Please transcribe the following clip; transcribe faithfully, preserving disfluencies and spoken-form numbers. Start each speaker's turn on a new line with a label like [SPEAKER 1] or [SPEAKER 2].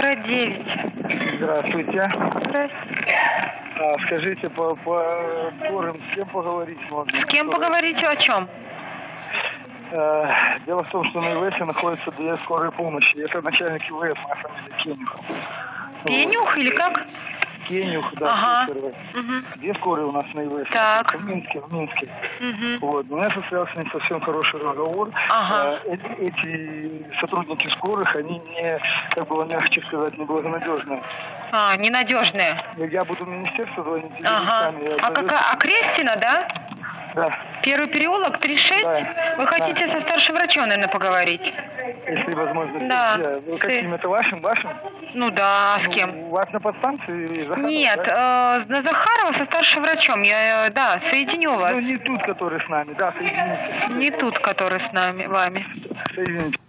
[SPEAKER 1] город девять.
[SPEAKER 2] Здравствуйте.
[SPEAKER 1] Здравствуйте.
[SPEAKER 2] А, скажите, по, по скорым с кем поговорить можно?
[SPEAKER 1] С кем поговорить, о чем?
[SPEAKER 2] Э, дело в том, что на ИВС находятся две скорые помощи. Это начальник ИВС, моя фамилия Кенюх.
[SPEAKER 1] Пенюх
[SPEAKER 2] Вот.
[SPEAKER 1] или как?
[SPEAKER 2] Кенюх, да.
[SPEAKER 1] Ага.
[SPEAKER 2] Угу. Две скорые у нас на ИВС.
[SPEAKER 1] Так.
[SPEAKER 2] В Минске, в Минске.
[SPEAKER 1] Угу.
[SPEAKER 2] Вот. У меня состоялся не совсем хороший разговор.
[SPEAKER 1] Ага.
[SPEAKER 2] Э, эти, эти сотрудники скорых, они не, как бы мягче сказать, неблагонадежные.
[SPEAKER 1] А, ненадежные.
[SPEAKER 2] Я буду в министерство звонить.
[SPEAKER 1] Ага. А какая? А Крестина, да?
[SPEAKER 2] Да.
[SPEAKER 1] Первый переулок, три шесть?
[SPEAKER 2] Да.
[SPEAKER 1] Вы хотите
[SPEAKER 2] Да.
[SPEAKER 1] со старшим врачом, наверное, поговорить?
[SPEAKER 2] Если возможно.
[SPEAKER 1] Да.
[SPEAKER 2] Вы каким? Это вашим, вашим?
[SPEAKER 1] Ну да, а с
[SPEAKER 2] Ну,
[SPEAKER 1] кем?
[SPEAKER 2] У вас на подстанции Захарова?
[SPEAKER 1] Нет,
[SPEAKER 2] Да?
[SPEAKER 1] э, на Захарова со старшим врачом. Я, э, да, соединю вас.
[SPEAKER 2] Ну, не тут, который с нами. Да, соедините.
[SPEAKER 1] Не тут, который с нами, вами.
[SPEAKER 2] Соедините.